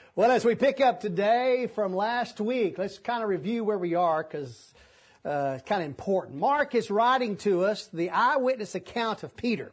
Well, as we pick up today from last week, let's kind of review where we are because it's kind of important. Mark is writing to us the eyewitness account of Peter.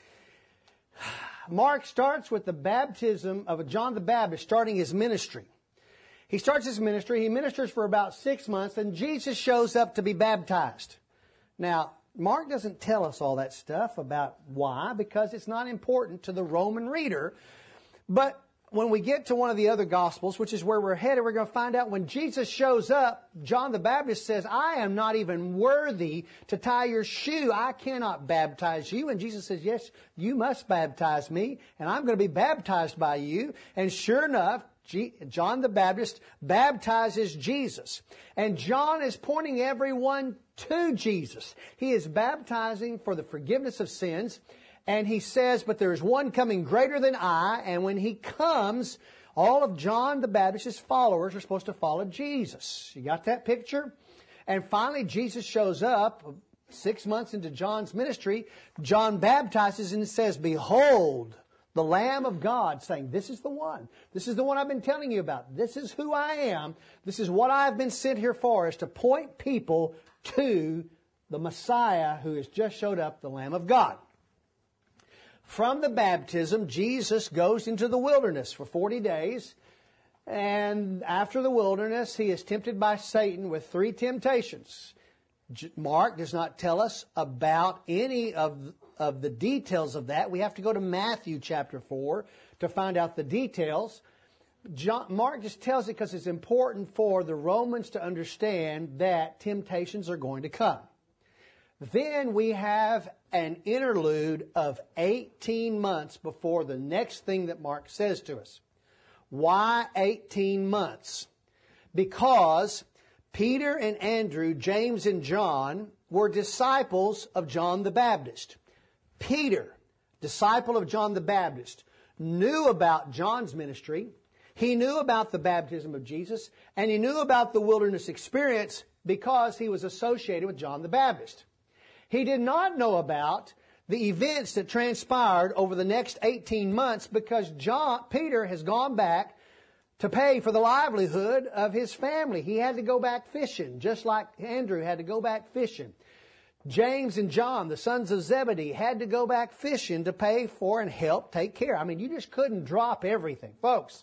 Mark starts with the baptism of John the Baptist starting his ministry. He starts his ministry. He ministers for about 6 months, and Jesus shows up to be baptized. Now, Mark doesn't tell us all that stuff about why, because it's not important to the Roman reader. But when we get to one of the other Gospels, which is where we're headed, we're going to find out when Jesus shows up, John the Baptist says, I am not even worthy to tie your shoe. I cannot baptize you. And Jesus says, yes, you must baptize me, and I'm going to be baptized by you. And sure enough, John the Baptist baptizes Jesus. And John is pointing everyone to Jesus. He is baptizing for the forgiveness of sins. And he says, but there is one coming greater than I. And when he comes, all of John the Baptist's followers are supposed to follow Jesus. You got that picture? And finally, Jesus shows up 6 months into John's ministry. John baptizes and says, behold, the Lamb of God, saying, this is the one. This is the one I've been telling you about. This is who I am. This is what I've been sent here for, is to point people to the Messiah who has just showed up, the Lamb of God. From the baptism, Jesus goes into the wilderness for 40 days. And after the wilderness, he is tempted by Satan with 3 temptations. Mark does not tell us about any of the details of that. We have to go to Matthew chapter 4 to find out the details. Mark just tells it because it's important for the Romans to understand that temptations are going to come. Then we have an interlude of 18 months before the next thing that Mark says to us. Why 18 months? Because Peter and Andrew, James and John were disciples of John the Baptist. Peter, disciple of John the Baptist, knew about John's ministry. He knew about the baptism of Jesus, and he knew about the wilderness experience because he was associated with John the Baptist. He did not know about the events that transpired over the next 18 months because Peter has gone back to pay for the livelihood of his family. He had to go back fishing, just like Andrew had to go back fishing. James and John, the sons of Zebedee, had to go back fishing to pay for and help take care. I mean, you just couldn't drop everything. Folks,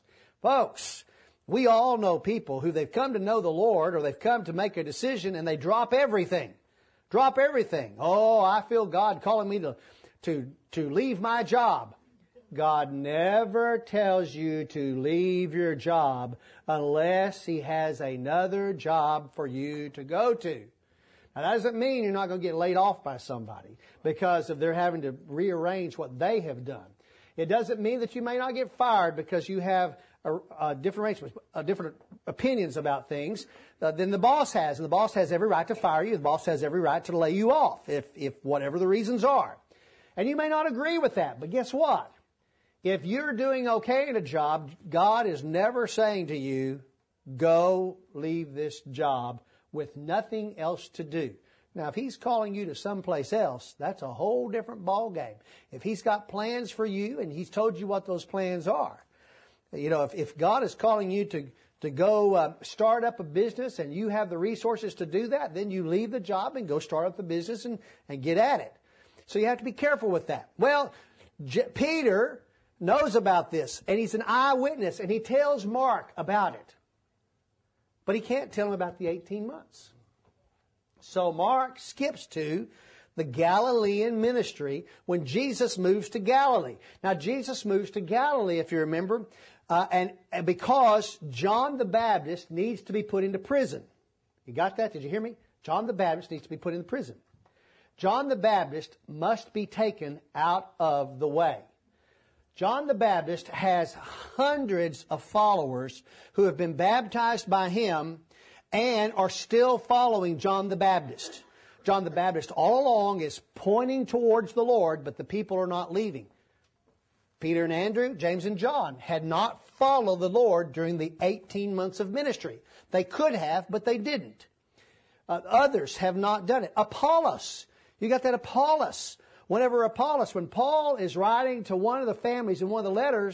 we all know people who they've come to know the Lord or they've come to make a decision and they drop everything. Drop everything. Oh, I feel God calling me to leave my job. God never tells you to leave your job unless He has another job for you to go to. Now, that doesn't mean you're not going to get laid off by somebody because they're having to rearrange what they have done. It doesn't mean that you may not get fired because you have different opinions about things than the boss has. And the boss has every right to fire you. The boss has every right to lay you off if whatever the reasons are. And you may not agree with that, but guess what? If you're doing okay in a job, God is never saying to you, go leave this job with nothing else to do. Now, if He's calling you to someplace else, that's a whole different ballgame. If He's got plans for you and He's told you what those plans are. You know, if God is calling you to go start up a business and you have the resources to do that, then you leave the job and go start up the business and get at it. So you have to be careful with that. Well, Peter knows about this, and he's an eyewitness, and he tells Mark about it. But he can't tell him about the 18 months. So Mark skips to the Galilean ministry when Jesus moves to Galilee. Now, Jesus moves to Galilee, if you remember, and because John the Baptist needs to be put into prison. You got that? Did you hear me? John the Baptist needs to be put into prison. John the Baptist must be taken out of the way. John the Baptist has hundreds of followers who have been baptized by him and are still following John the Baptist. John the Baptist all along is pointing towards the Lord, but the people are not leaving. Peter and Andrew, James and John had not followed the Lord during the 18 months of ministry. They could have, but they didn't. Others have not done it. Apollos. You got that Apollos. When Paul is writing to one of the families in one of the letters,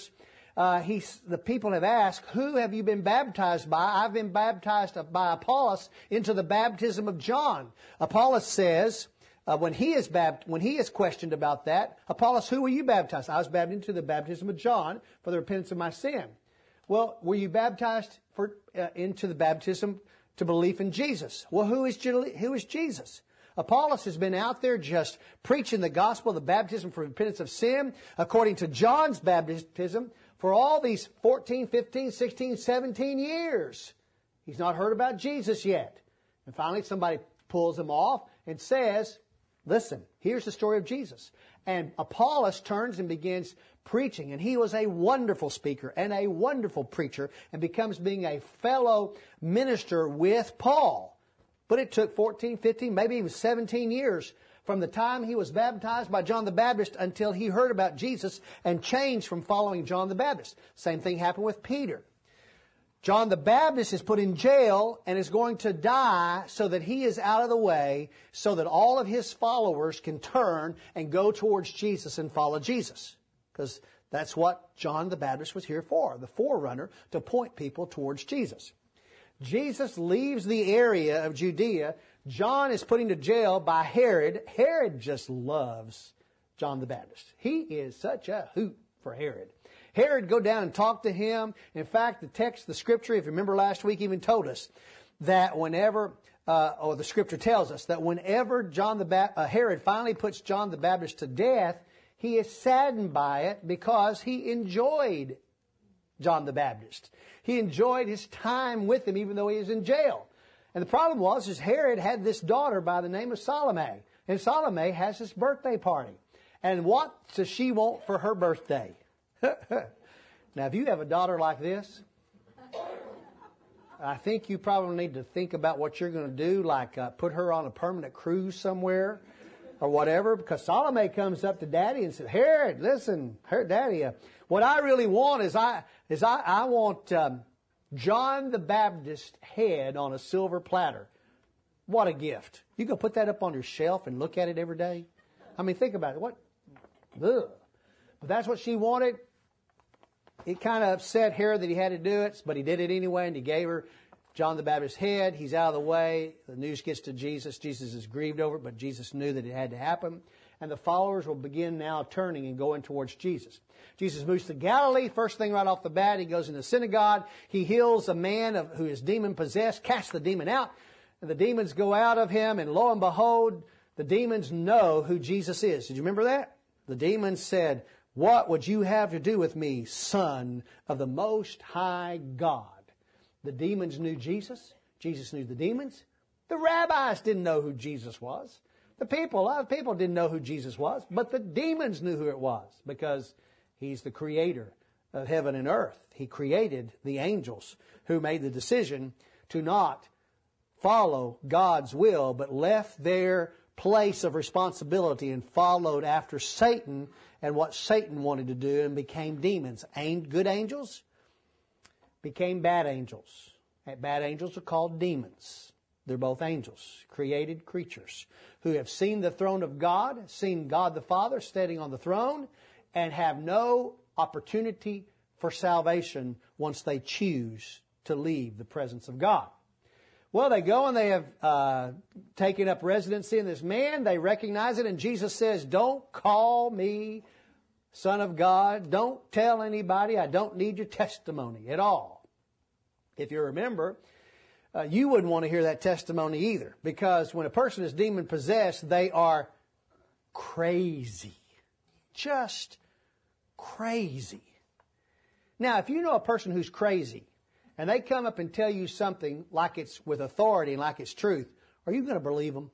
the people have asked, who have you been baptized by? I've been baptized by Apollos into the baptism of John. Apollos says, when he is questioned about that, Apollos, who were you baptized? I was baptized into the baptism of John for the repentance of my sin. Well, were you baptized into the baptism to belief in Jesus? Well, who is Jesus? Apollos has been out there just preaching the gospel, the baptism for repentance of sin, according to John's baptism, for all these 14, 15, 16, 17 years. He's not heard about Jesus yet. And finally somebody pulls him off and says, listen, here's the story of Jesus. And Apollos turns and begins preaching. And he was a wonderful speaker and a wonderful preacher and becomes being a fellow minister with Paul. But it took 14, 15, maybe even 17 years from the time he was baptized by John the Baptist until he heard about Jesus and changed from following John the Baptist. Same thing happened with Peter. John the Baptist is put in jail and is going to die so that he is out of the way so that all of his followers can turn and go towards Jesus and follow Jesus. Because that's what John the Baptist was here for, the forerunner, to point people towards Jesus. Jesus leaves the area of Judea. John is put into jail by Herod. Herod just loves John the Baptist. He is such a hoot for Herod. Herod go down and talk to him. In fact, the scripture, if you remember last week, even told us that whenever, or the scripture tells us that whenever Herod finally puts John the Baptist to death, he is saddened by it because he enjoyed John the Baptist. He enjoyed his time with him even though he was in jail. And the problem was Herod had this daughter by the name of Salome. And Salome has this birthday party. And what does she want for her birthday? Now, if you have a daughter like this, I think you probably need to think about what you're going to do, like put her on a permanent cruise somewhere or whatever, because Salome comes up to Daddy and says, Herod, listen, Daddy, what I really want is I want John the Baptist's head on a silver platter. What a gift. You go put that up on your shelf and look at it every day? I mean, think about it. What? Ugh. But that's what she wanted. It kind of upset Herod that he had to do it, but he did it anyway, and he gave her John the Baptist's head. He's out of the way. The news gets to Jesus. Jesus is grieved over it, but Jesus knew that it had to happen. And the followers will begin now turning and going towards Jesus. Jesus moves to Galilee. First thing right off the bat, he goes in the synagogue. He heals a man who is demon-possessed, casts the demon out. And the demons go out of him, and lo and behold, the demons know who Jesus is. Did you remember that? The demons said, what would you have to do with me, Son of the Most High God? The demons knew Jesus. Jesus knew the demons. The rabbis didn't know who Jesus was. A lot of people didn't know who Jesus was, but the demons knew who it was because he's the creator of heaven and earth. He created the angels who made the decision to not follow God's will, but left their place of responsibility and followed after Satan and what Satan wanted to do and became demons. Good angels became bad angels. Bad angels are called demons. They're both angels, created creatures who have seen the throne of God, seen God the Father standing on the throne, and have no opportunity for salvation once they choose to leave the presence of God. Well, they go and they have taken up residency in this man. They recognize it, and Jesus says, don't call me Son of God. Don't tell anybody. I don't need your testimony at all. If you remember, you wouldn't want to hear that testimony either, because when a person is demon-possessed, they are crazy. Just crazy. Now, if you know a person who's crazy, and they come up and tell you something like it's with authority and like it's truth, are you going to believe them?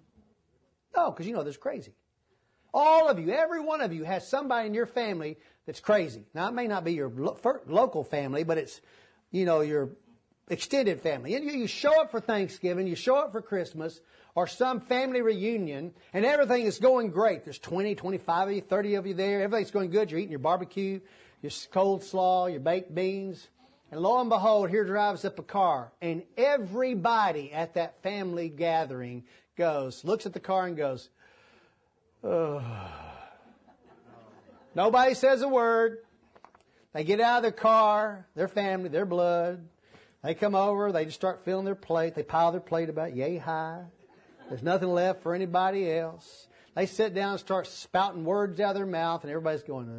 No, because you know there's crazy. All of you, every one of you has somebody in your family that's crazy. Now, it may not be your local family, but it's, your extended family. You show up for Thanksgiving, you show up for Christmas, or some family reunion, and everything is going great. There's 20, 25 of you, 30 of you there. Everything's going good. You're eating your barbecue, your cold slaw, your baked beans. And lo and behold, here drives up a car. And everybody at that family gathering looks at the car and goes, oh. Nobody says a word. They get out of their car, their family, their blood. They come over, they just start filling their plate. They pile their plate about yay high. There's nothing left for anybody else. They sit down and start spouting words out of their mouth, and everybody's going,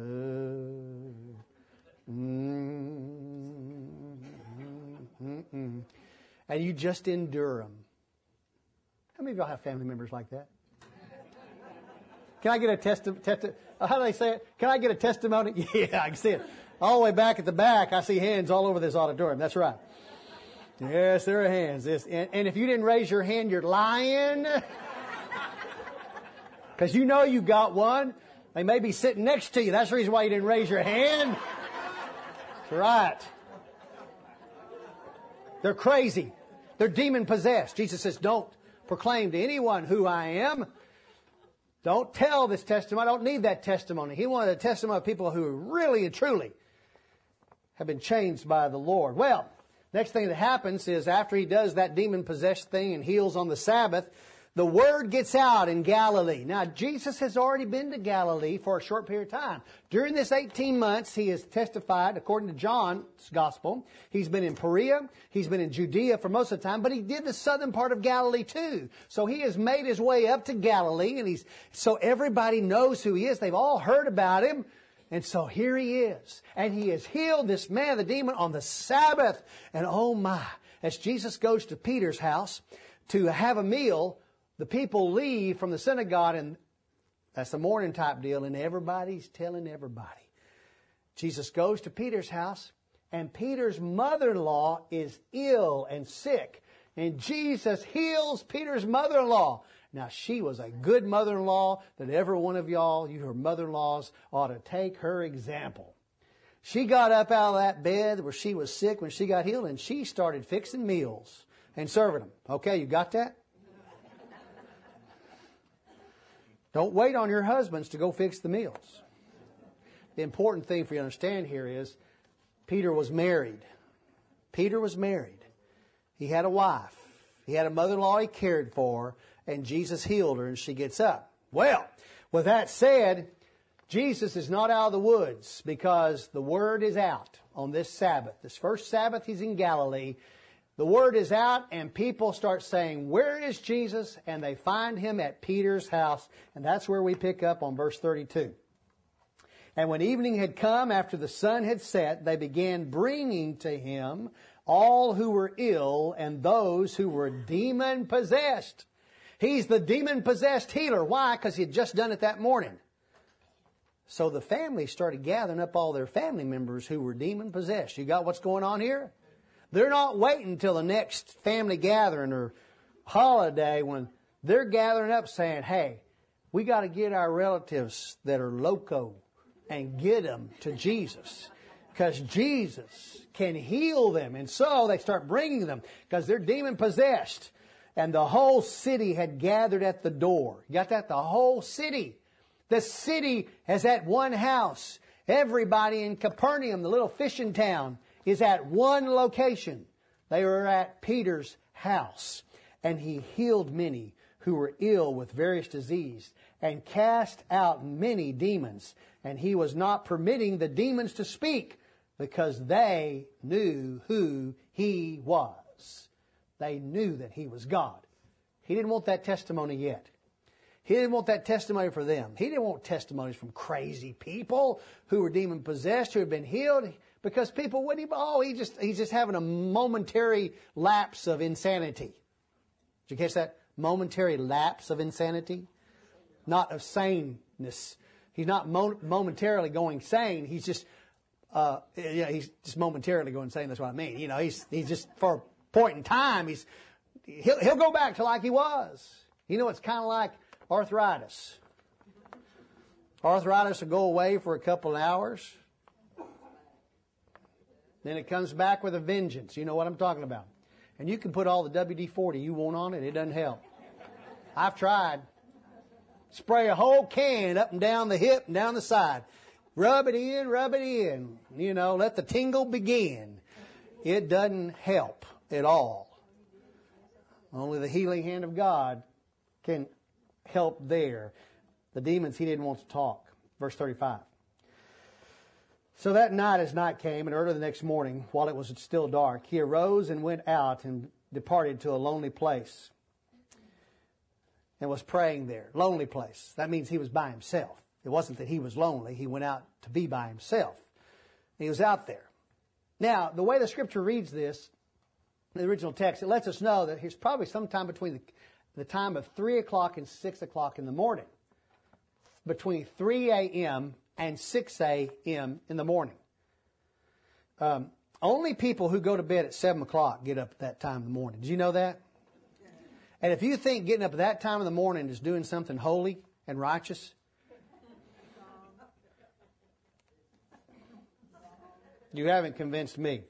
and you just endure them. How many of y'all have family members like that? Can I get a testimony? How do they say it? Can I get a testimony? Yeah, I can see it. All the way back at the back, I see hands all over this auditorium. That's right. Yes, there are hands. And if you didn't raise your hand, you're lying. Because you know you got one. They may be sitting next to you. That's the reason why you didn't raise your hand. That's right. They're crazy. They're demon possessed. Jesus says, don't proclaim to anyone who I am. Don't tell this testimony. I don't need that testimony. He wanted a testimony of people who really and truly have been changed by the Lord. Well, next thing that happens is after he does that demon-possessed thing and heals on the Sabbath, the word gets out in Galilee. Now, Jesus has already been to Galilee for a short period of time. During this 18 months, he has testified, according to John's Gospel. He's been in Perea. He's been in Judea for most of the time, but he did the southern part of Galilee too. So he has made his way up to Galilee, and so everybody knows who he is. They've all heard about him. And so here he is. And he has healed this man, the demon, on the Sabbath. And oh my, as Jesus goes to Peter's house to have a meal, the people leave from the synagogue, and that's the morning type deal, and everybody's telling everybody. Jesus goes to Peter's house, and Peter's mother-in-law is ill and sick. And Jesus heals Peter's mother-in-law. Now, she was a good mother-in-law that every one of y'all, you her mother-in-laws, ought to take her example. She got up out of that bed where she was sick when she got healed, and she started fixing meals and serving them. Okay, you got that? Don't wait on your husbands to go fix the meals. The important thing for you to understand here is Peter was married. Peter was married. He had a wife. He had a mother-in-law he cared for, and Jesus healed her, and she gets up. Well, with that said, Jesus is not out of the woods because the word is out on this Sabbath. This first Sabbath, he's in Galilee. The word is out, and people start saying, where is Jesus? And they find him at Peter's house. And that's where we pick up on verse 32. And when evening had come, after the sun had set, they began bringing to him all who were ill and those who were demon-possessed. He's the demon-possessed healer. Why? Because he had just done it that morning. So the family started gathering up all their family members who were demon-possessed. You got what's going on here? They're not waiting till the next family gathering or holiday when they're gathering up saying, hey, we got to get our relatives that are loco and get them to Jesus because Jesus can heal them. And so they start bringing them because they're demon-possessed. And the whole city had gathered at the door. You got that? The whole city. The city is at one house. Everybody in Capernaum, the little fishing town, is at one location. They were at Peter's house. And he healed many who were ill with various disease and cast out many demons. And he was not permitting the demons to speak because they knew who he was. They knew that he was God. He didn't want that testimony yet. He didn't want that testimony for them. He didn't want testimonies from crazy people who were demon-possessed, who had been healed. Because people wouldn't even, he's just having a momentary lapse of insanity. Did you catch that? Momentary lapse of insanity? Not of saneness. He's not momentarily going sane. He's just, he's just momentarily going sane. That's what I mean. You know, he's just, for a point in time, he'll go back to like he was. You know, it's kind of like arthritis. Arthritis will go away for a couple of hours. Then it comes back with a vengeance. You know what I'm talking about. And you can put all the WD-40 you want on it. It doesn't help. I've tried. Spray a whole can up and down the hip and down the side. Rub it in, rub it in. You know, let the tingle begin. It doesn't help at all. Only the healing hand of God can help there. The demons, he didn't want to talk. Verse 35. So that night as night came, and early the next morning, while it was still dark, he arose and went out and departed to a lonely place and was praying there. Lonely place. That means he was by himself. It wasn't that he was lonely. He went out to be by himself. He was out there. Now, the way the Scripture reads this, the original text, it lets us know that he's probably sometime between the time of 3 o'clock and 6 o'clock in the morning. Between 3 a.m. and 6 a.m. in the morning. Only people who go to bed at 7 o'clock get up at that time in the morning. Did you know that? And if you think getting up at that time in the morning is doing something holy and righteous, you haven't convinced me.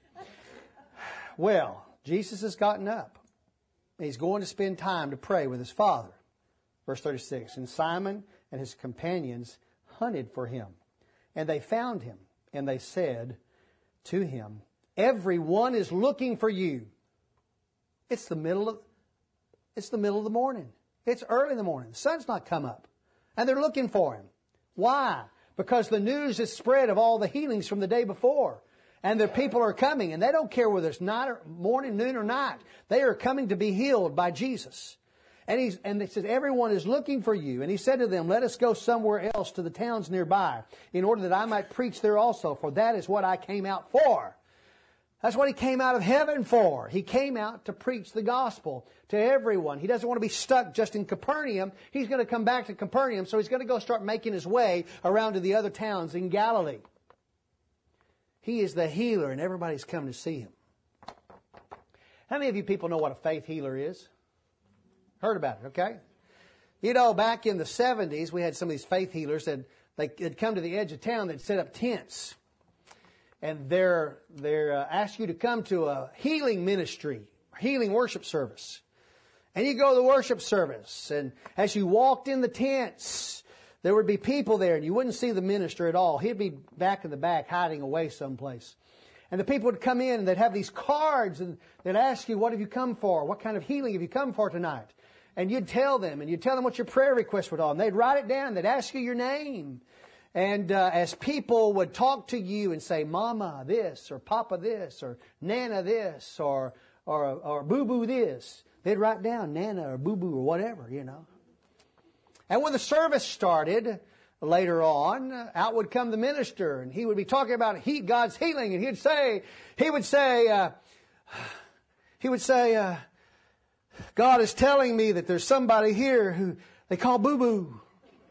Well, Jesus has gotten up. He's going to spend time to pray with his Father. Verse 36, and Simon and his companions hunted for him. And they found him. And they said to him, everyone is looking for you. It's the middle of the morning. It's early in the morning. The sun's not come up. And they're looking for him. Why? Because the news is spread of all the healings from the day before. And the people are coming. And they don't care whether it's night or morning, noon or night. They are coming to be healed by Jesus. And it says, everyone is looking for you. And he said to them, let us go somewhere else to the towns nearby, in order that I might preach there also, for that is what I came out for. That's what he came out of heaven for. He came out to preach the gospel to everyone. He doesn't want to be stuck just in Capernaum. He's going to come back to Capernaum, so he's going to go start making his way around to the other towns in Galilee. He is the healer, and everybody's come to see him. How many of you people know what a faith healer is? Heard about it, okay? You know, back in the 70s, we had some of these faith healers that they'd come to the edge of town, they'd set up tents. And they're asked you to come to a healing ministry, healing worship service. And you go to the worship service, and as you walked in the tents, there would be people there, and you wouldn't see the minister at all. He'd be back in the back, hiding away someplace. And the people would come in, and they'd have these cards, and they'd ask you, what have you come for? What kind of healing have you come for tonight? And you'd tell them what your prayer request would all. And they'd write it down. They'd ask you your name. And as people would talk to you and say, Mama this, or Papa this, or Nana this, or Boo-Boo this, they'd write down Nana or Boo-Boo or whatever, you know. And when the service started, later on, out would come the minister, and he would be talking about God's healing, and he would say, God is telling me that there's somebody here who they call Boo-Boo.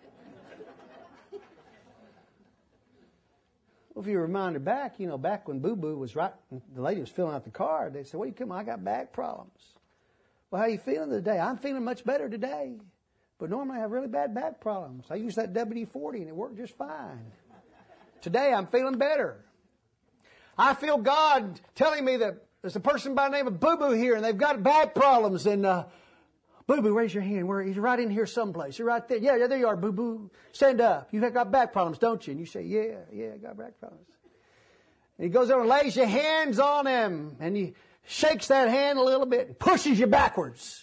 Well, if you reminded back, back when Boo-Boo was right, the lady was filling out the card, they said, what do you come? I got back problems. Well, how are you feeling today? I'm feeling much better today. But normally I have really bad back problems. I use that WD-40 and it worked just fine. Today I'm feeling better. I feel God telling me that there's a person by the name of Boo-Boo here, and they've got back problems. And Boo-Boo, raise your hand. He's right in here someplace. You're right there. Yeah, there you are, Boo-Boo. Stand up. You've got back problems, don't you? And you say, yeah, I got back problems. And he goes over and lays your hands on him, and he shakes that hand a little bit and pushes you backwards.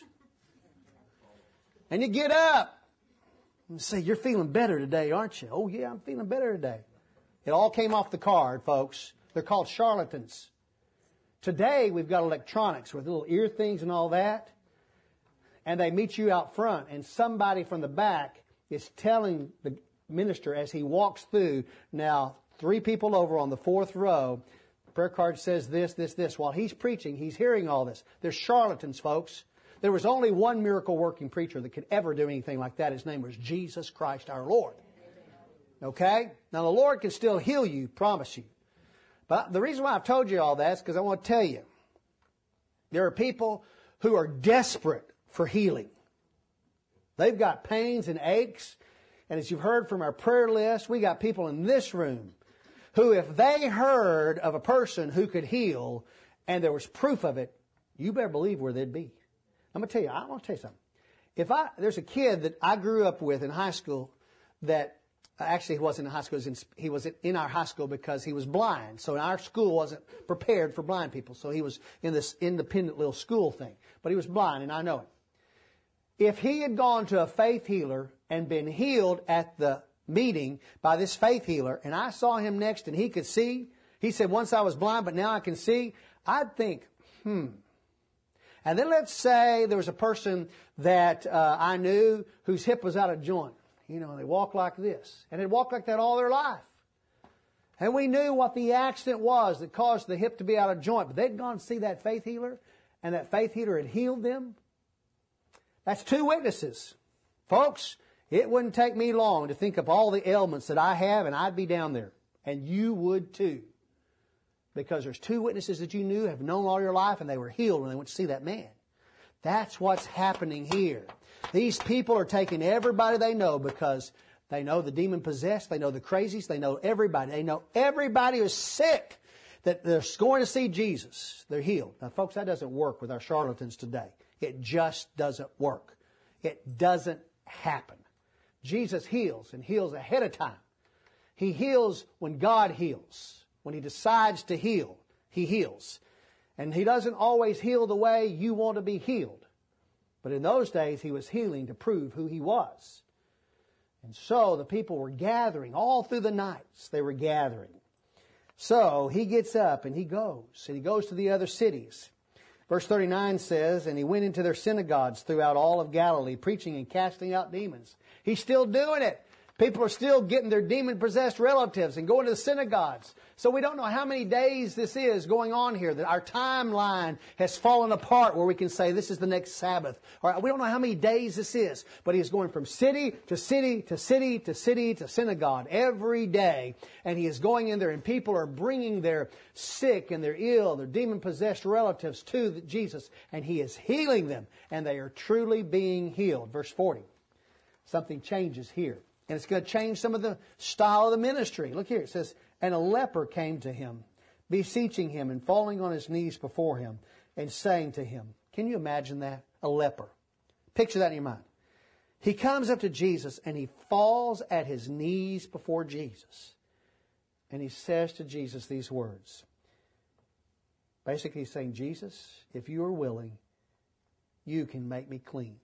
And you get up and say, you're feeling better today, aren't you? Oh, yeah, I'm feeling better today. It all came off the card, folks. They're called charlatans. Today, we've got electronics with little ear things and all that. And they meet you out front, and somebody from the back is telling the minister as he walks through, now 3 people over on the 4th row, the prayer card says this. While he's preaching, he's hearing all this. They're charlatans, folks. There was only one miracle-working preacher that could ever do anything like that. His name was Jesus Christ our Lord. Okay? Now, the Lord can still heal you, promise you. But the reason why I've told you all that is because I want to tell you, there are people who are desperate for healing. They've got pains and aches. And as you've heard from our prayer list, we got people in this room who, if they heard of a person who could heal and there was proof of it, you better believe where they'd be. I'm going to tell you, I want to tell you something. There's a kid that I grew up with in high school that actually he wasn't in high school. He was in our high school because he was blind. So our school wasn't prepared for blind people. So he was in this independent little school thing. But he was blind, and I know it. If he had gone to a faith healer and been healed at the meeting by this faith healer, and I saw him next and he could see. He said, once I was blind, but now I can see. I'd think, And then let's say there was a person that I knew whose hip was out of joint. You know, they walk like this. And they'd walk like that all their life. And we knew what the accident was that caused the hip to be out of joint. But they'd gone to see that faith healer, and that faith healer had healed them. That's two witnesses. Folks, it wouldn't take me long to think of all the ailments that I have, and I'd be down there. And you would too. Because there's two witnesses that you knew, have known all your life, and they were healed when they went to see that man. That's what's happening here. These people are taking everybody they know because they know the demon-possessed, they know the crazies, they know everybody. They know everybody who's sick that they're going to see Jesus. They're healed. Now, folks, that doesn't work with our charlatans today. It just doesn't work. It doesn't happen. Jesus heals and heals ahead of time. He heals when God heals. When He decides to heal, He heals. And He doesn't always heal the way you want to be healed. But in those days, He was healing to prove who He was. And so the people were gathering all through the nights. They were gathering. So He gets up and He goes. And He goes to the other cities. Verse 39 says, and He went into their synagogues throughout all of Galilee, preaching and casting out demons. He's still doing it. People are still getting their demon-possessed relatives and going to the synagogues. So we don't know how many days this is going on here, that our timeline has fallen apart where we can say this is the next Sabbath. Or we don't know how many days this is, but He is going from city to city to city to city to synagogue every day. And He is going in there, and people are bringing their sick and their ill, their demon-possessed relatives to Jesus. And He is healing them, and they are truly being healed. Verse 40. Something changes here. And it's going to change some of the style of the ministry. Look here, it says, and a leper came to Him, beseeching Him and falling on his knees before Him and saying to Him, can you imagine that? A leper. Picture that in your mind. He comes up to Jesus and he falls at His knees before Jesus. And he says to Jesus these words. Basically he's saying, Jesus, if you are willing, you can make me clean.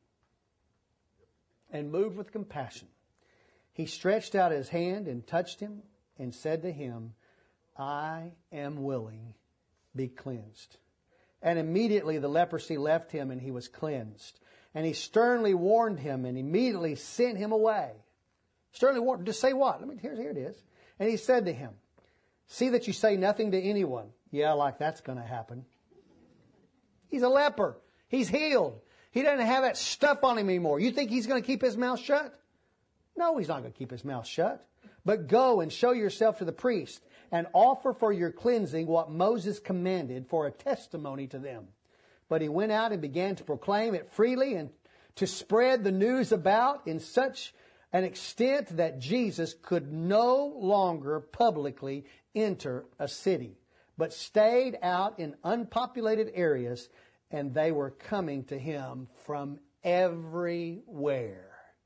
And moved with compassion, He stretched out His hand and touched him and said to him, I am willing, be cleansed. And immediately the leprosy left him and he was cleansed. And He sternly warned him and immediately sent him away. Sternly warned, to say what? Here it is. And He said to him, see that you say nothing to anyone. Yeah, like that's going to happen. He's a leper. He's healed. He doesn't have that stuff on him anymore. You think he's going to keep his mouth shut? No, he's not going to keep his mouth shut. But go and show yourself to the priest and offer for your cleansing what Moses commanded for a testimony to them. But he went out and began to proclaim it freely and to spread the news about in such an extent that Jesus could no longer publicly enter a city, but stayed out in unpopulated areas, and they were coming to Him from everywhere.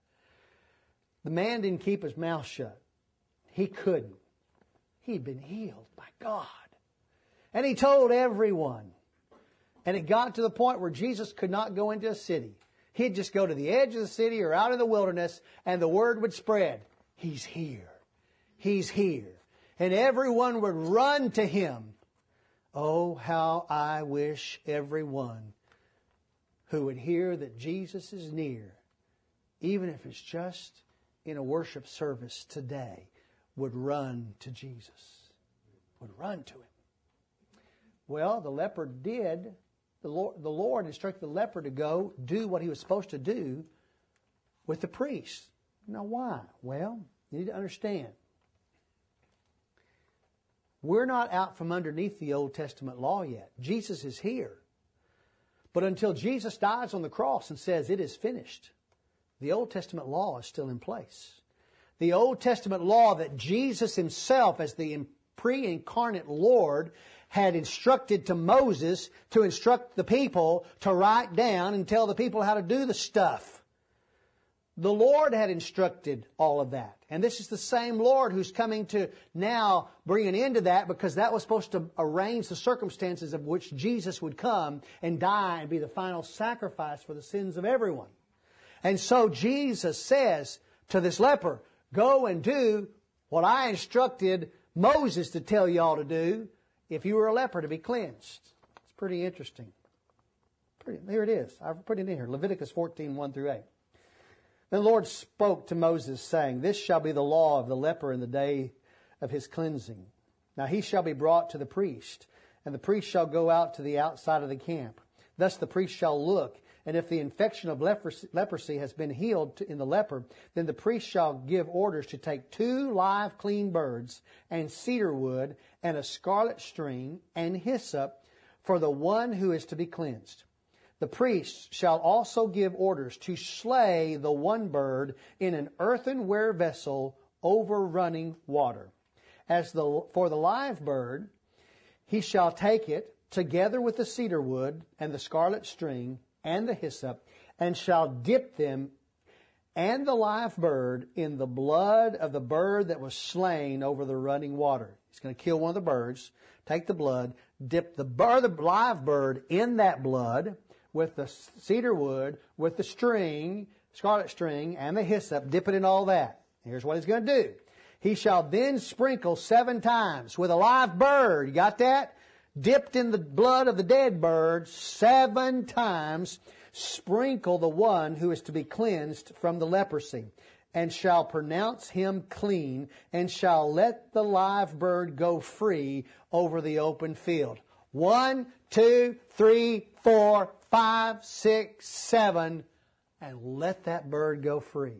The man didn't keep his mouth shut. He couldn't. He'd been healed by God. And he told everyone. And it got to the point where Jesus could not go into a city. He'd just go to the edge of the city or out in the wilderness, and the word would spread. He's here. He's here. And everyone would run to Him. Oh, how I wish everyone who would hear that Jesus is near, even if it's just in a worship service today, would run to Jesus, would run to Him. Well, the leper did. The Lord instructed the leper to go do what he was supposed to do with the priest. Now, why? Well, you need to understand. We're not out from underneath the Old Testament law yet. Jesus is here. But until Jesus dies on the cross and says, it is finished, the Old Testament law is still in place. The Old Testament law that Jesus Himself, as the pre-incarnate Lord, had instructed to Moses to instruct the people to write down and tell the people how to do the stuff. The Lord had instructed all of that. And this is the same Lord who's coming to now bring an end to that, because that was supposed to arrange the circumstances of which Jesus would come and die and be the final sacrifice for the sins of everyone. And so Jesus says to this leper, go and do what I instructed Moses to tell y'all to do if you were a leper to be cleansed. It's pretty interesting. Here it is. I've put it in here. Leviticus 14, 1 through 8. Then the Lord spoke to Moses, saying, This shall be the law of the leper in the day of his cleansing. Now he shall be brought to the priest, and the priest shall go out to the outside of the camp. Thus the priest shall look, and if the infection of leprosy has been healed in the leper, then the priest shall give orders to take 2 live clean birds, and cedar wood, and a scarlet string, and hyssop, for the one who is to be cleansed. The priest shall also give orders to slay the one bird in an earthenware vessel over running water. For the live bird, he shall take it, together with the cedar wood, and the scarlet string, and the hyssop, and shall dip them and the live bird in the blood of the bird that was slain over the running water. He's going to kill one of the birds, take the blood, dip the live bird in that blood with the cedar wood, with the string, scarlet string, and the hyssop, dip it in all that. Here's what he's going to do. He shall then sprinkle 7 times with a live bird. You got that? Dipped in the blood of the dead bird 7 times, sprinkle the one who is to be cleansed from the leprosy, and shall pronounce him clean, and shall let the live bird go free over the open field. 1, 2, 3, 4, 5, 6, 7, and let that bird go free.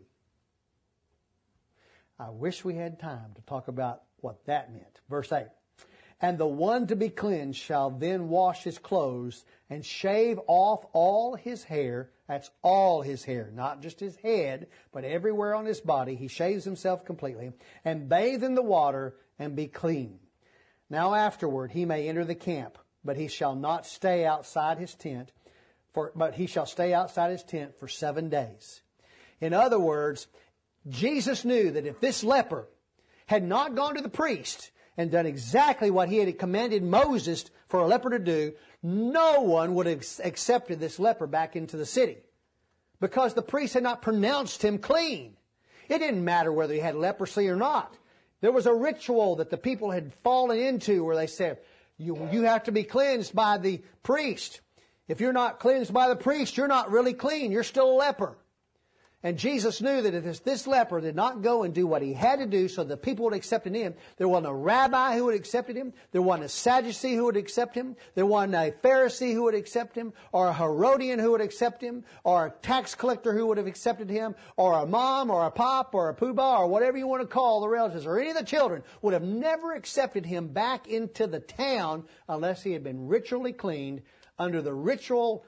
I wish we had time to talk about what that meant. Verse 8. And the one to be cleansed shall then wash his clothes and shave off all his hair. That's all his hair, not just his head, but everywhere on his body. He shaves himself completely and bathe in the water and be clean. Now afterward he may enter the camp, but he shall not stay outside his tent, but he shall stay outside his tent for 7 days. In other words, Jesus knew that if this leper had not gone to the priest and done exactly what he had commanded Moses for a leper to do, no one would have accepted this leper back into the city, because the priest had not pronounced him clean. It didn't matter whether he had leprosy or not. There was a ritual that the people had fallen into where they said, you have to be cleansed by the priest. If you're not cleansed by the priest, you're not really clean. You're still a leper. And Jesus knew that if this leper did not go and do what he had to do so the people would accept him, there wasn't a rabbi who would accept him, there wasn't a Sadducee who would accept him, there wasn't a Pharisee who would accept him, or a Herodian who would accept him, or a tax collector who would have accepted him, or a mom, or a pop, or a poobah, or whatever you want to call the relatives, or any of the children would have never accepted him back into the town unless he had been ritually cleaned under the ritual,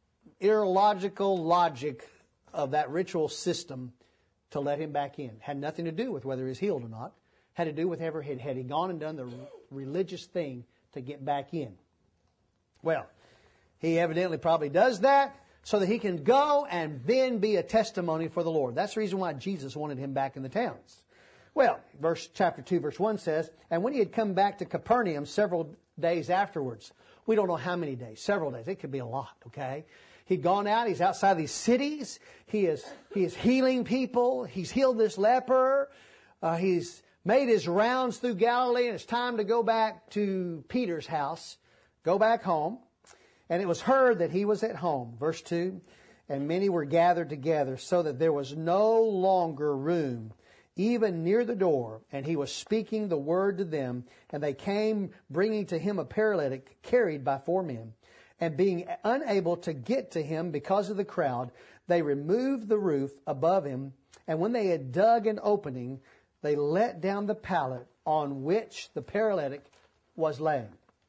illogical logic of that ritual system to let him back in. Had nothing to do with whether he's healed or not. Had to do with had he gone and done the religious thing to get back in. Well, he evidently probably does that so that he can go and then be a testimony for the Lord. That's the reason why Jesus wanted him back in the towns. Well, chapter 2, verse 1 says, And when he had come back to Capernaum several days afterwards, we don't know how many days, several days, it could be a lot, okay? He'd gone out. He's outside these cities. He is healing people. He's healed this leper. He's made his rounds through Galilee, and it's time to go back to Peter's house, go back home. And it was heard that he was at home. Verse 2, And many were gathered together, so that there was no longer room, even near the door. And he was speaking the word to them. And they came, bringing to him a paralytic carried by 4 men. And being unable to get to him because of the crowd, they removed the roof above him. And when they had dug an opening, they let down the pallet on which the paralytic was lying.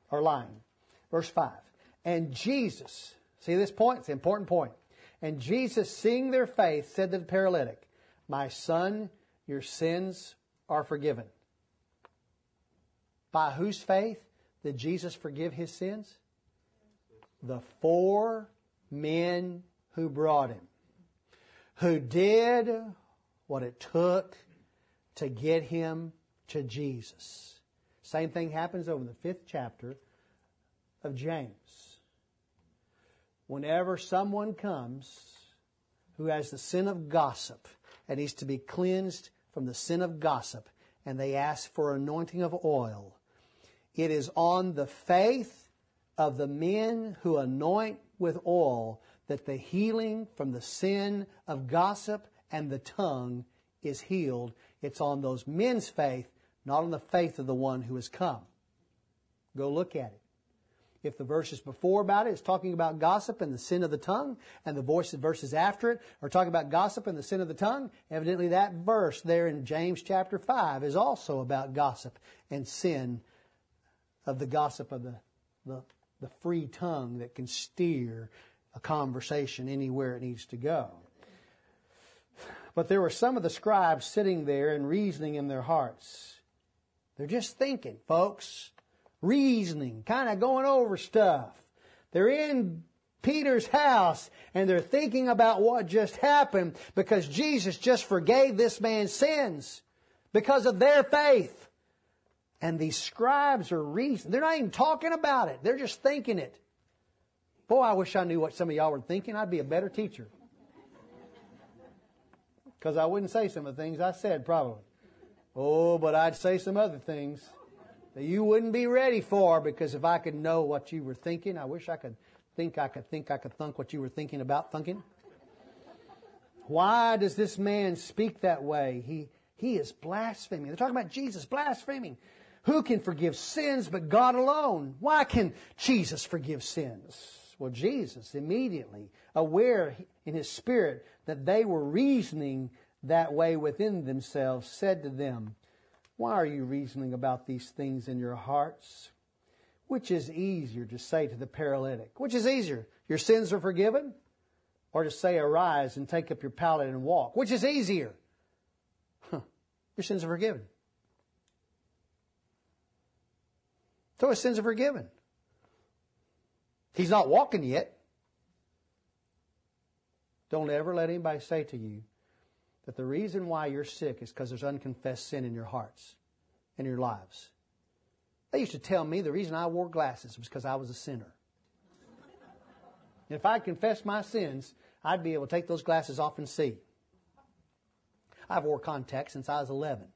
Verse 5. And Jesus, see this point? It's an important point. And Jesus, seeing their faith, said to the paralytic, My son, your sins are forgiven. By whose faith did Jesus forgive his sins? The 4 men who brought him, who did what it took to get him to Jesus. Same thing happens over the 5th chapter of James. Whenever someone comes who has the sin of gossip and he's to be cleansed from the sin of gossip, and they ask for anointing of oil. It is on the faith of the men who anoint with oil that the healing from the sin of gossip and the tongue is healed. It's on those men's faith, not on the faith of the one who has come. Go look at it. If the verses before about it is talking about gossip and the sin of the tongue, and the verses after it are talking about gossip and the sin of the tongue, evidently that verse there in James chapter 5 is also about gossip and sin of the gossip of the free tongue that can steer a conversation anywhere it needs to go. But there were some of the scribes sitting there and reasoning in their hearts. They're just thinking, folks. Reasoning, kind of going over stuff. They're in Peter's house and they're thinking about what just happened because Jesus just forgave this man's sins because of their faith. And these scribes are reasoning. They're not even talking about it. They're just thinking it. Boy, I wish I knew what some of y'all were thinking. I'd be a better teacher. Because I wouldn't say some of the things I said probably. Oh, but I'd say some other things that you wouldn't be ready for, because if I could know what you were thinking, I wish I could think what you were thinking about thinking. Why does this man speak that way? He is blaspheming. They're talking about Jesus blaspheming. Who can forgive sins but God alone? Why can Jesus forgive sins? Well, Jesus immediately, aware in his spirit that they were reasoning that way within themselves, said to them, why are you reasoning about these things in your hearts? Which is easier to say to the paralytic? Which is easier? Your sins are forgiven? Or to say, arise and take up your pallet and walk? Which is easier? Your sins are forgiven. So his sins are forgiven. He's not walking yet. Don't ever let anybody say to you that the reason why you're sick is because there's unconfessed sin in your hearts and your lives. They used to tell me the reason I wore glasses was because I was a sinner. And if I confessed my sins, I'd be able to take those glasses off and see. I've wore contacts since I was 11.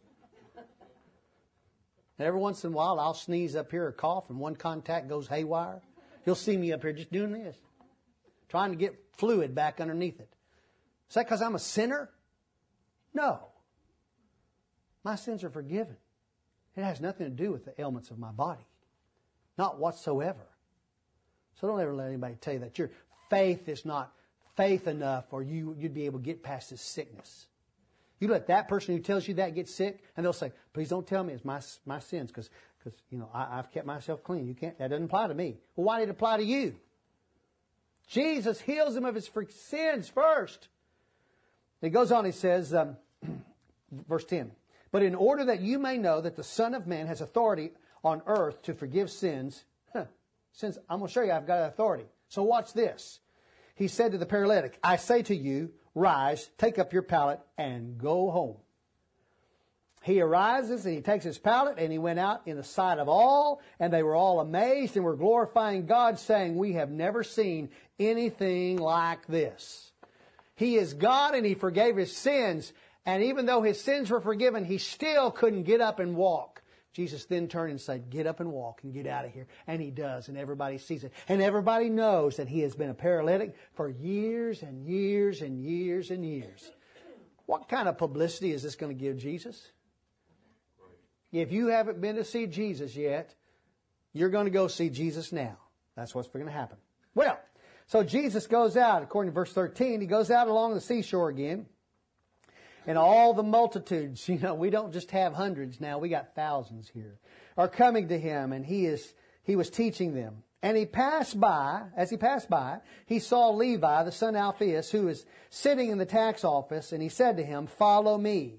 And every once in a while, I'll sneeze up here or cough, and one contact goes haywire. You'll see me up here just doing this, trying to get fluid back underneath it. Is that because I'm a sinner? No. My sins are forgiven. It has nothing to do with the ailments of my body. Not whatsoever. So don't ever let anybody tell you that your faith is not faith enough or you'd be able to get past this sickness. You let that person who tells you that get sick, and they'll say, please don't tell me it's my sins because I've kept myself clean. That doesn't apply to me. Well, why did it apply to you? Jesus heals him of his sins first. He goes on, he says, verse 10, but in order that you may know that the Son of Man has authority on earth to forgive sins, since I'm going to show you I've got authority. So watch this. He said to the paralytic, I say to you, rise, take up your pallet, and go home. He arises and he takes his pallet and he went out in the sight of all, and they were all amazed and were glorifying God, saying, we have never seen anything like this. He is God and he forgave his sins, and even though his sins were forgiven, he still couldn't get up and walk. Jesus then turned and said, get up and walk and get out of here. And he does, and everybody sees it. And everybody knows that he has been a paralytic for years and years and years and years. What kind of publicity is this going to give Jesus? If you haven't been to see Jesus yet, you're going to go see Jesus now. That's what's going to happen. Well, so Jesus goes out, according to verse 13, he goes out along the seashore again. And all the multitudes, we don't just have hundreds now, we got thousands here, are coming to him, and he was teaching them. And as he passed by, he saw Levi, the son of Alphaeus, who was sitting in the tax office, and he said to him, follow me.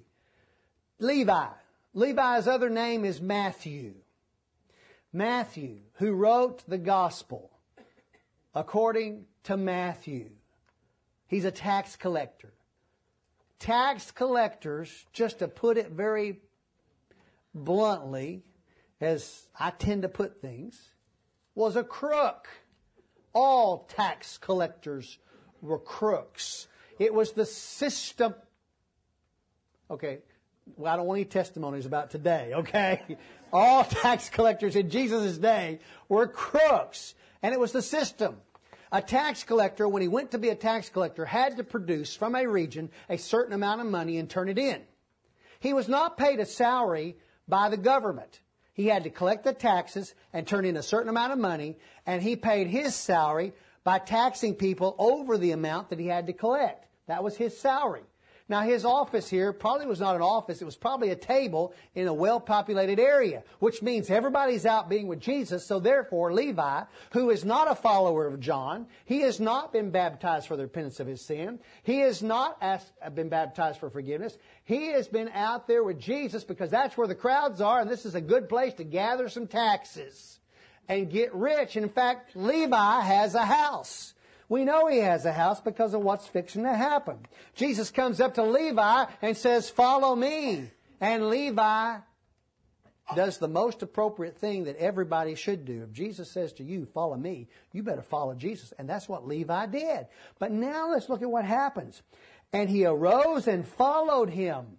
Levi's other name is Matthew. Matthew, who wrote the gospel according to Matthew. He's a tax collector. Tax collectors, just to put it very bluntly, as I tend to put things, was a crook. All tax collectors were crooks. It was the system. Okay, Well, I don't want any testimonies about today, okay? All tax collectors in Jesus' day were crooks. And it was the system. A tax collector, when he went to be a tax collector, had to produce from a region a certain amount of money and turn it in. He was not paid a salary by the government. He had to collect the taxes and turn in a certain amount of money, and he paid his salary by taxing people over the amount that he had to collect. That was his salary. Now, his office here probably was not an office. It was probably a table in a well-populated area, which means everybody's out being with Jesus. So therefore, Levi, who is not a follower of John, he has not been baptized for the repentance of his sin. He has not been baptized for forgiveness. He has been out there with Jesus because that's where the crowds are, and this is a good place to gather some taxes and get rich. And in fact, Levi has a house. We know he has a house because of what's fixing to happen. Jesus comes up to Levi and says, "Follow me." And Levi does the most appropriate thing that everybody should do. If Jesus says to you, "Follow me," you better follow Jesus. And that's what Levi did. But now let's look at what happens. And he arose and followed him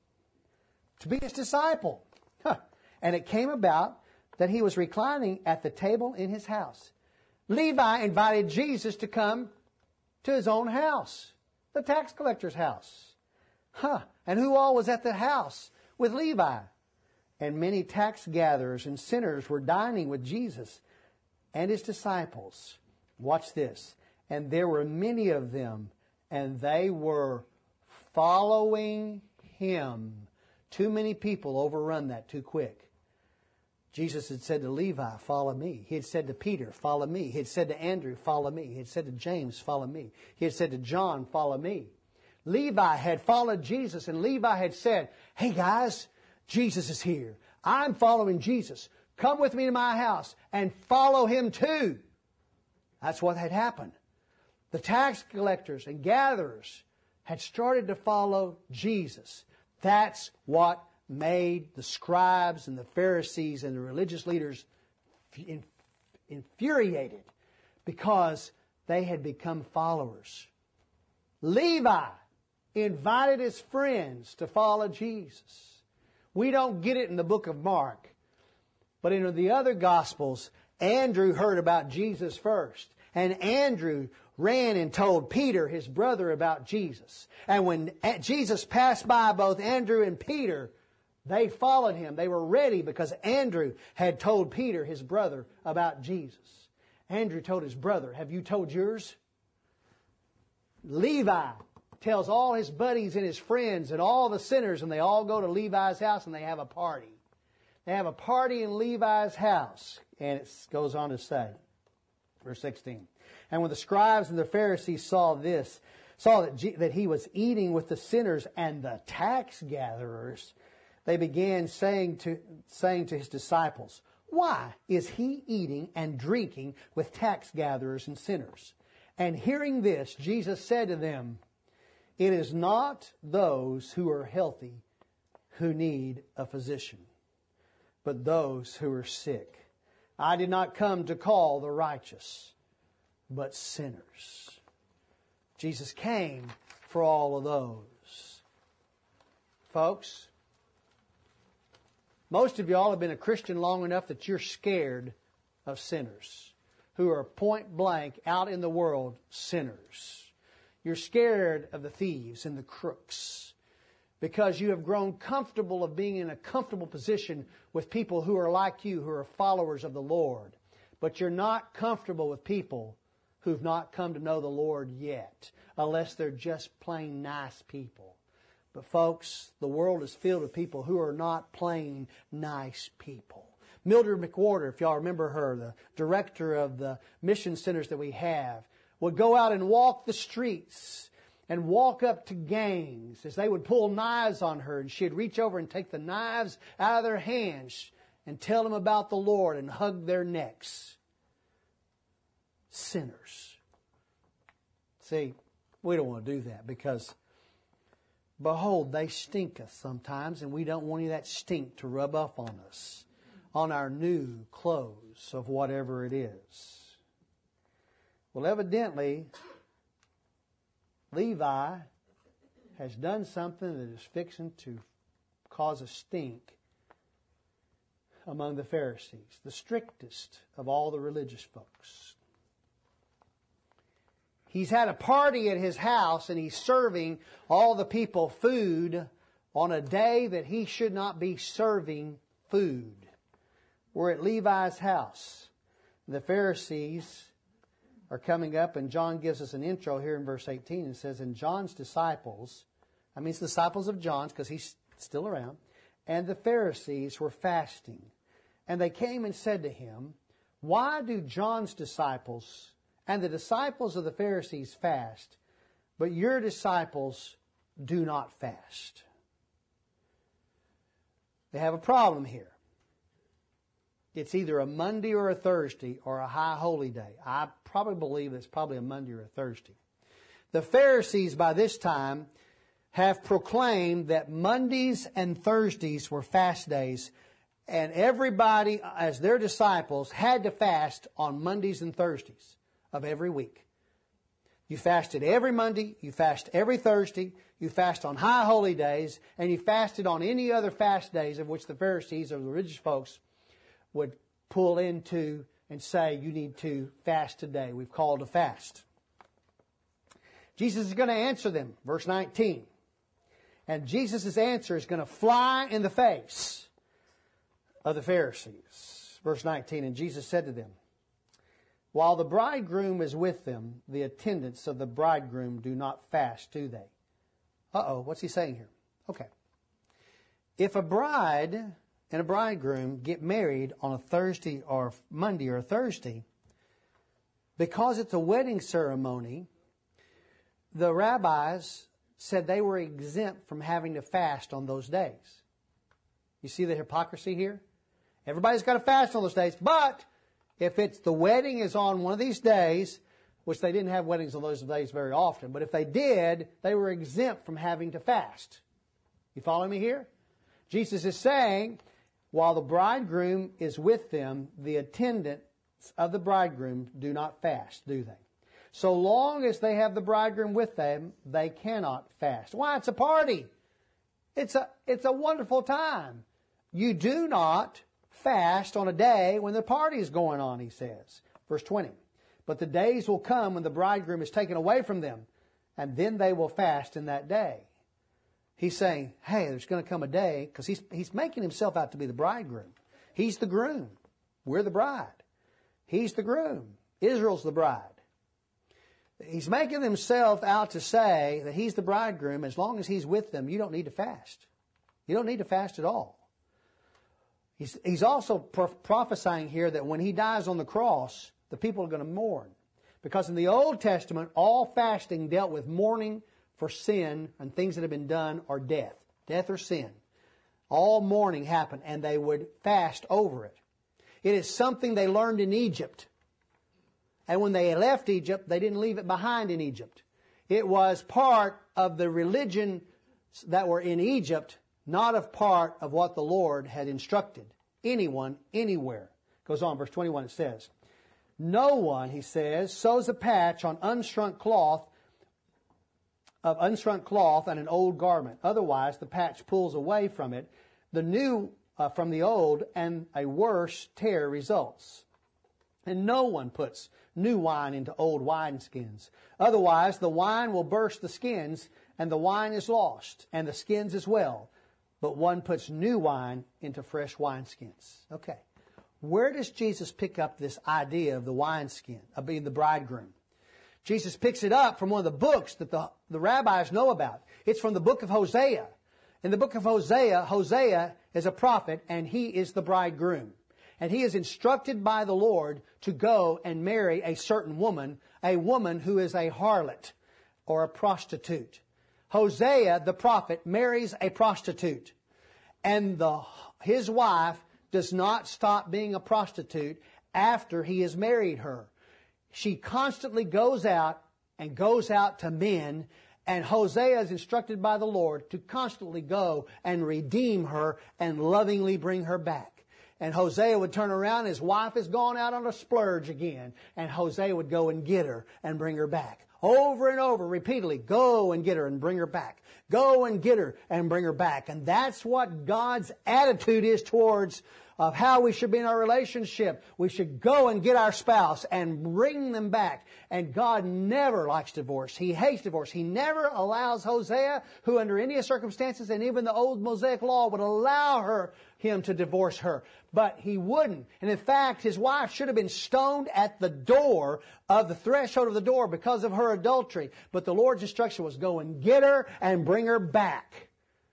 to be his disciple. And it came about that he was reclining at the table in his house. Levi invited Jesus to come to his own house, the tax collector's house. And who all was at the house with Levi? And many tax gatherers and sinners were dining with Jesus and his disciples. Watch this. And there were many of them, and they were following him. Too many people overrun that too quick. Jesus had said to Levi, "Follow me." He had said to Peter, "Follow me." He had said to Andrew, "Follow me." He had said to James, "Follow me." He had said to John, "Follow me." Levi had followed Jesus, and Levi had said, "Hey guys, Jesus is here. I'm following Jesus. Come with me to my house and follow him too." That's what had happened. The tax collectors and gatherers had started to follow Jesus. That's what made the scribes and the Pharisees and the religious leaders infuriated, because they had become followers. Levi invited his friends to follow Jesus. We don't get it in the book of Mark, but in the other Gospels, Andrew heard about Jesus first. And Andrew ran and told Peter, his brother, about Jesus. And when Jesus passed by both Andrew and Peter, they followed him. They were ready because Andrew had told Peter, his brother, about Jesus. Andrew told his brother, "Have you told yours?" Levi tells all his buddies and his friends and all the sinners, and they all go to Levi's house and they have a party. They have a party in Levi's house. And it goes on to say, verse 16, "And when the scribes and the Pharisees saw that he was eating with the sinners and the tax gatherers, they began saying to his disciples, 'Why is he eating and drinking with tax gatherers and sinners?' And hearing this, Jesus said to them, 'It is not those who are healthy who need a physician, but those who are sick. I did not come to call the righteous, but sinners.'" Jesus came for all of those. Folks, most of y'all have been a Christian long enough that you're scared of sinners who are point blank out in the world sinners. You're scared of the thieves and the crooks because you have grown comfortable of being in a comfortable position with people who are like you, who are followers of the Lord. But you're not comfortable with people who've not come to know the Lord yet, unless they're just plain nice people. But folks, the world is filled with people who are not plain nice people. Mildred McWhorter, if y'all remember her, the director of the mission centers that we have, would go out and walk the streets and walk up to gangs as they would pull knives on her, and she'd reach over and take the knives out of their hands and tell them about the Lord and hug their necks. Sinners. See, we don't want to do that because, behold, they stinketh sometimes, and we don't want any of that stink to rub off on us, on our new clothes of whatever it is. Well, evidently, Levi has done something that is fixing to cause a stink among the Pharisees, the strictest of all the religious folks. He's had a party at his house and he's serving all the people food on a day that he should not be serving food. We're at Levi's house. The Pharisees are coming up, and John gives us an intro here in verse 18 and says, and John's disciples, I mean it's the disciples of John's because he's still around, and the Pharisees were fasting. And they came and said to him, why do John's disciples and the disciples of the Pharisees fast, but your disciples do not fast? They have a problem here. It's either a Monday or a Thursday or a high holy day. I probably believe it's probably a Monday or a Thursday. The Pharisees by this time have proclaimed that Mondays and Thursdays were fast days, and everybody, as their disciples, had to fast on Mondays and Thursdays of every week. You fasted every Monday, you fast every Thursday, you fast on high holy days, and you fasted on any other fast days of which the Pharisees or the religious folks would pull into and say, you need to fast today. We've called a fast. Jesus is going to answer them. Verse 19. And Jesus' answer is going to fly in the face of the Pharisees. Verse 19. And Jesus said to them, while the bridegroom is with them, the attendants of the bridegroom do not fast, do they? What's he saying here? Okay. If a bride and a bridegroom get married on a Thursday or Monday or a Thursday, because it's a wedding ceremony, the rabbis said they were exempt from having to fast on those days. You see the hypocrisy here? Everybody's got to fast on those days, but if it's the wedding is on one of these days, which they didn't have weddings on those days very often, but if they did, they were exempt from having to fast. You follow me here? Jesus is saying, while the bridegroom is with them, the attendants of the bridegroom do not fast, do they? So long as they have the bridegroom with them, they cannot fast. Why? It's a party. It's a wonderful time. You do not fast on a day when the party is going on, he says. Verse 20. But the days will come when the bridegroom is taken away from them, and then they will fast in that day. He's saying, hey, there's going to come a day, because he's making himself out to be the bridegroom. He's the groom. We're the bride. He's the groom. Israel's the bride. He's making himself out to say that he's the bridegroom. As long as he's with them, you don't need to fast. You don't need to fast at all. He's also prophesying here that when he dies on the cross, the people are going to mourn. Because in the Old Testament, all fasting dealt with mourning for sin and things that have been done or death. Death or sin. All mourning happened, and they would fast over it. It is something they learned in Egypt. And when they left Egypt, they didn't leave it behind in Egypt. It was part of the religion that were in Egypt, not a part of what the Lord had instructed anyone, anywhere. Goes on, verse 21, it says, no one, he says, sews a patch on unshrunk cloth and an old garment. Otherwise, the patch pulls away from it, the new from the old, and a worse tear results. And no one puts new wine into old wineskins. Otherwise, the wine will burst the skins, and the wine is lost, and the skins as well. But one puts new wine into fresh wineskins. Okay. Where does Jesus pick up this idea of the wineskin, of being the bridegroom? Jesus picks it up from one of the books that the rabbis know about. It's from the book of Hosea. In the book of Hosea, Hosea is a prophet, and he is the bridegroom. And he is instructed by the Lord to go and marry a certain woman, a woman who is a harlot or a prostitute. Hosea, the prophet, marries a prostitute. And his wife does not stop being a prostitute after he has married her. She constantly goes out to men, and Hosea is instructed by the Lord to constantly go and redeem her and lovingly bring her back. And Hosea would turn around, and his wife has gone out on a splurge again. And Hosea would go and get her and bring her back. Over and over, repeatedly, go and get her and bring her back. Go and get her and bring her back. And that's what God's attitude is towards of how we should be in our relationship. We should go and get our spouse and bring them back. And God never likes divorce. He hates divorce. He never allows Hosea, who under any circumstances, and even the old Mosaic law would allow him to divorce her. But he wouldn't. And in fact, his wife should have been stoned at the door of the threshold of the door because of her adultery. But the Lord's instruction was go and get her and bring her back.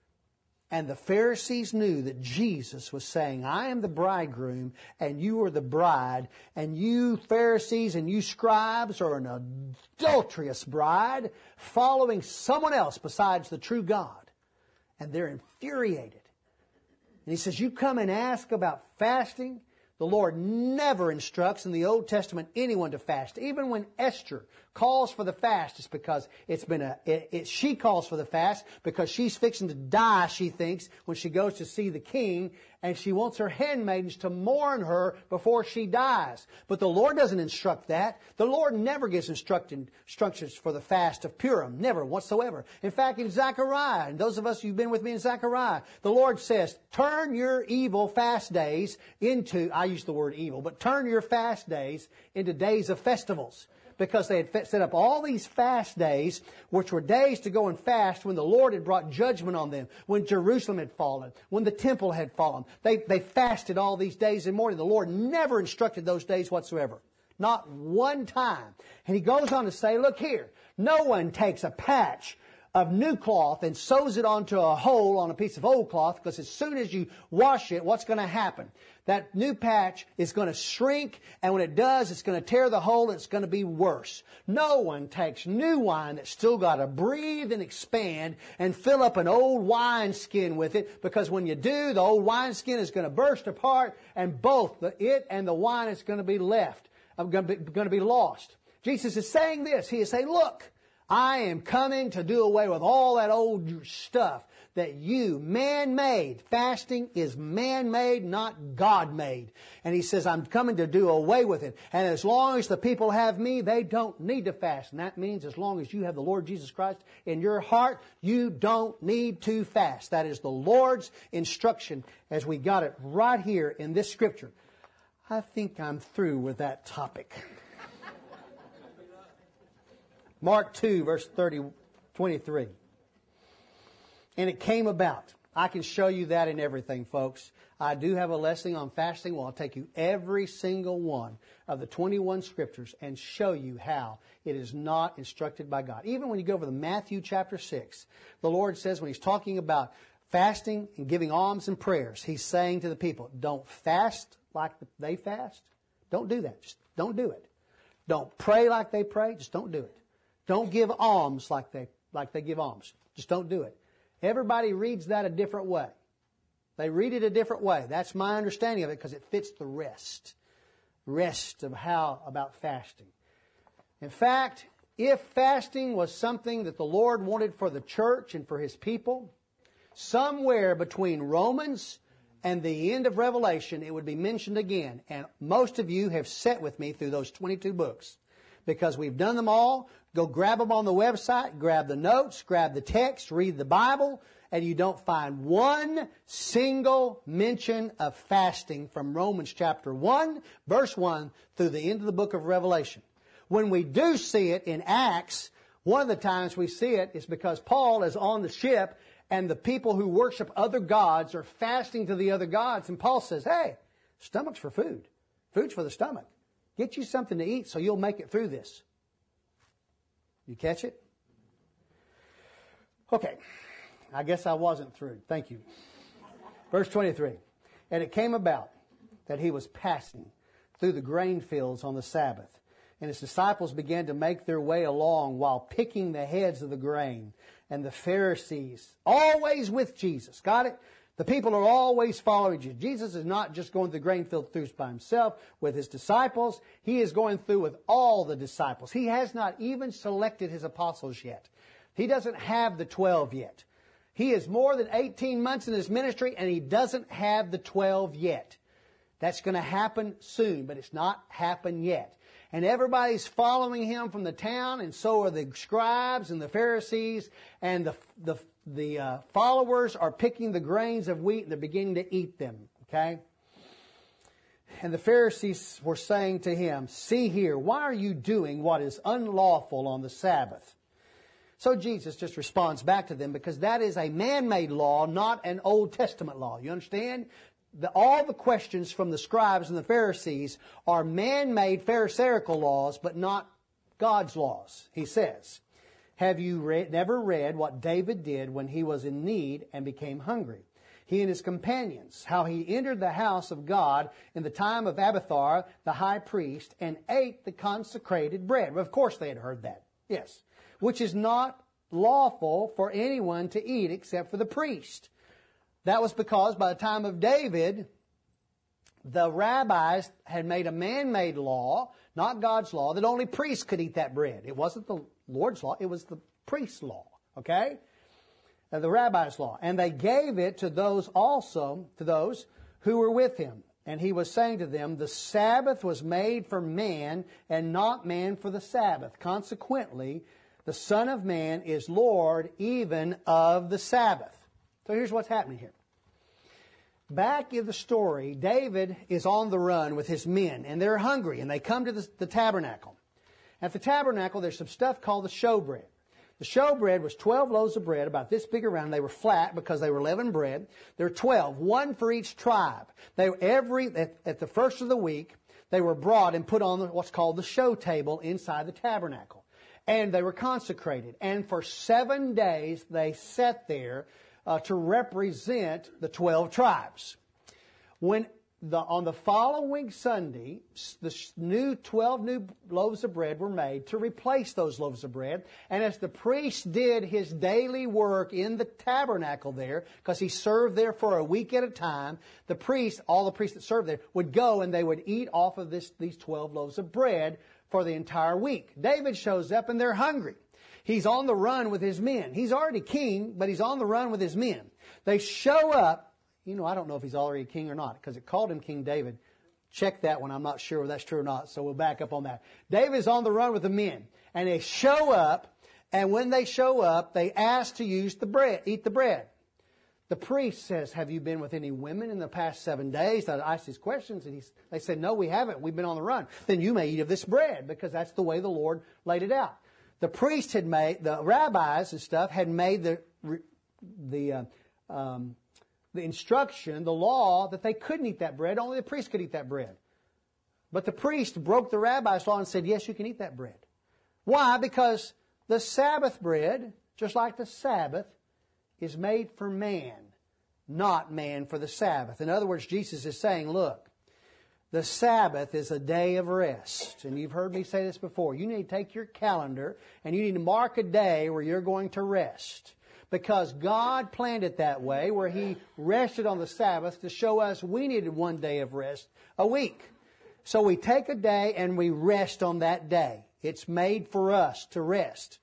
And the Pharisees knew that Jesus was saying, I am the bridegroom and you are the bride. And you Pharisees and you scribes are an adulterous bride following someone else besides the true God. And they're infuriated. And he says, you come and ask about fasting? The Lord never instructs in the Old Testament anyone to fast. Even when Esther calls for the fast, it's because she calls for the fast because she's fixing to die, she thinks, when she goes to see the king, and she wants her handmaidens to mourn her before she dies. But the Lord doesn't instruct that. The Lord never gives instructions for the fast of Purim. Never whatsoever. In fact, in Zechariah, and those of us who've been with me in Zechariah, the Lord says, turn your evil fast days into, I use the word evil, but turn your fast days into days of festivals. Because they had set up all these fast days, which were days to go and fast when the Lord had brought judgment on them, when Jerusalem had fallen, when the temple had fallen. They fasted all these days and morning. The Lord never instructed those days whatsoever. Not one time. And He goes on to say, look here, no one takes a patch of new cloth and sews it onto a hole on a piece of old cloth, because as soon as you wash it, what's going to happen? That new patch is going to shrink, and when it does, it's going to tear the hole, and it's going to be worse. No one takes new wine that's still got to breathe and expand and fill up an old wineskin with it, because when you do, the old wineskin is going to burst apart, and both it and the wine is going to be going to be lost. Jesus is saying this. He is saying, look, I am coming to do away with all that old stuff that you, man-made. Fasting is man-made, not God-made. And He says, I'm coming to do away with it. And as long as the people have me, they don't need to fast. And that means as long as you have the Lord Jesus Christ in your heart, you don't need to fast. That is the Lord's instruction as we got it right here in this scripture. I think I'm through with that topic. Mark 2, verse 23. And it came about. I can show you that in everything, folks. I do have a lesson on fasting. Well, I'll take you every single one of the 21 scriptures and show you how it is not instructed by God. Even when you go over to Matthew chapter 6, the Lord says when He's talking about fasting and giving alms and prayers, He's saying to the people, don't fast like they fast. Don't do that. Just don't do it. Don't pray like they pray. Just don't do it. Don't give alms like they give alms. Just don't do it. Everybody reads that a different way. They read it a different way. That's my understanding of it because it fits the rest of how about fasting. In fact, if fasting was something that the Lord wanted for the church and for His people, somewhere between Romans and the end of Revelation, it would be mentioned again. And most of you have sat with me through those 22 books because we've done them all. Go grab them on the website, grab the notes, grab the text, read the Bible, and you don't find one single mention of fasting from Romans chapter 1, verse 1, through the end of the book of Revelation. When we do see it in Acts, one of the times we see it is because Paul is on the ship and the people who worship other gods are fasting to the other gods. And Paul says, hey, stomach's for food. Food's for the stomach. Get you something to eat so you'll make it through this. You catch it? Okay. I guess I wasn't through. Thank you. Verse 23. And it came about that He was passing through the grain fields on the Sabbath. And His disciples began to make their way along while picking the heads of the grain. And the Pharisees, always with Jesus. Got it? The people are always following Jesus. Jesus is not just going to the grain field through by Himself with His disciples. He is going through with all the disciples. He has not even selected His apostles yet. He doesn't have the 12 yet. He is more than 18 months in His ministry and He doesn't have the 12 yet. That's going to happen soon, but it's not happened yet. And everybody's following him from the town, and so are the scribes and the Pharisees, and the followers are picking the grains of wheat and they're beginning to eat them. Okay? And the Pharisees were saying to him, "See here, why are you doing what is unlawful on the Sabbath?" So Jesus just responds back to them, because that is a man-made law, not an Old Testament law. You understand? All the questions from the scribes and the Pharisees are man-made Pharisaical laws, but not God's laws. He says, "Have you never read what David did when he was in need and became hungry? He and his companions, how he entered the house of God in the time of Abiathar, the high priest, and ate the consecrated bread." Well, of course they had heard that. Yes. "Which is not lawful for anyone to eat except for the priest." That was because by the time of David, the rabbis had made a man-made law, not God's law, that only priests could eat that bread. It wasn't the Lord's law, it was the priest's law. Okay? The rabbis' law. And they gave it to those also, to those who were with him. And he was saying to them, "The Sabbath was made for man, and not man for the Sabbath. Consequently, the Son of Man is Lord even of the Sabbath." So here's what's happening here. Back in the story, David is on the run with his men, and they're hungry, and they come to the tabernacle. At the tabernacle, there's some stuff called the showbread. The showbread was 12 loaves of bread, about this big around. They were flat because they were leavened bread. There were 12, one for each tribe. At the first of the week, they were brought and put on what's called the show table inside the tabernacle. And they were consecrated. And for 7 days, they sat there to represent the 12 tribes. On the following Sunday, the 12 new loaves of bread were made to replace those loaves of bread. And as the priest did his daily work in the tabernacle there, because he served there for a week at a time, all the priests that served there, would go and they would eat off of these 12 loaves of bread for the entire week. David shows up and they're hungry. He's on the run with his men. He's already king, but he's on the run with his men. They show up. I don't know if he's already king or not, because it called him King David. Check that one. I'm not sure if that's true or not, so we'll back up on that. David's on the run with the men, and they show up, and when they show up, they ask to eat the bread. The priest says, "Have you been with any women in the past 7 days?" I asked these questions, and they said, "No, we haven't. We've been on the run." "Then you may eat of this bread," because that's the way the Lord laid it out. The rabbis and stuff had made the instruction, the law, that they couldn't eat that bread. Only the priest could eat that bread. But the priest broke the rabbi's law and said, "Yes, you can eat that bread." Why? Because the Sabbath bread, just like the Sabbath, is made for man, not man for the Sabbath. In other words, Jesus is saying, look, the Sabbath is a day of rest. And you've heard me say this before. You need to take your calendar and you need to mark a day where you're going to rest. Because God planned it that way, where He rested on the Sabbath to show us we needed 1 day of rest a week. So we take a day and we rest on that day. It's made for us to rest.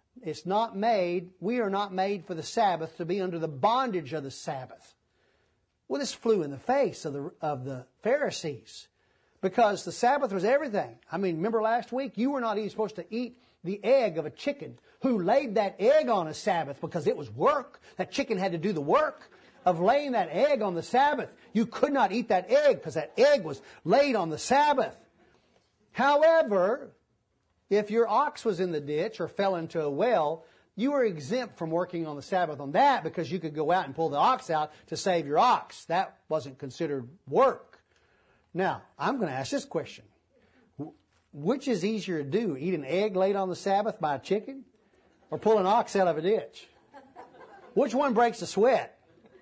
We are not made for the Sabbath to be under the bondage of the Sabbath. Well, this flew in the face of the Pharisees, because the Sabbath was everything. Remember last week? You were not even supposed to eat the egg of a chicken who laid that egg on a Sabbath, because it was work. That chicken had to do the work of laying that egg on the Sabbath. You could not eat that egg because that egg was laid on the Sabbath. However, if your ox was in the ditch or fell into a well, you were exempt from working on the Sabbath on that, because you could go out and pull the ox out to save your ox. That wasn't considered work. Now, I'm going to ask this question. Which is easier to do, eat an egg laid on the Sabbath by a chicken or pull an ox out of a ditch? Which one breaks the sweat?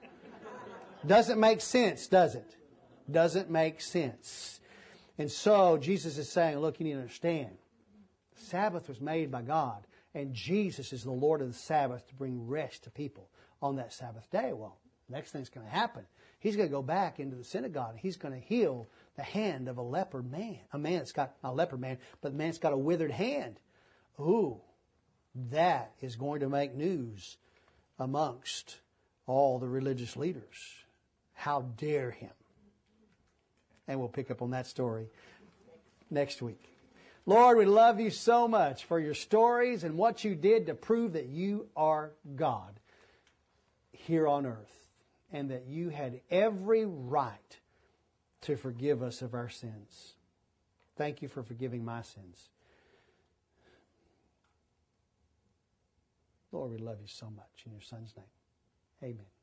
Doesn't make sense, does it? Doesn't make sense. And so Jesus is saying, look, you need to understand. The Sabbath was made by God, and Jesus is the Lord of the Sabbath to bring rest to people on that Sabbath day. Well, next thing's going to happen. He's going to go back into the synagogue, and He's going to heal the hand of a leopard man. A man that's got, not a leopard man, but the man's got a withered hand. Ooh, that is going to make news amongst all the religious leaders. How dare Him? And we'll pick up on that story next week. Lord, we love you so much for your stories and what you did to prove that you are God here on earth, and that you had every right to forgive us of our sins. Thank you for forgiving my sins. Lord, we love you so much. In your Son's name, amen.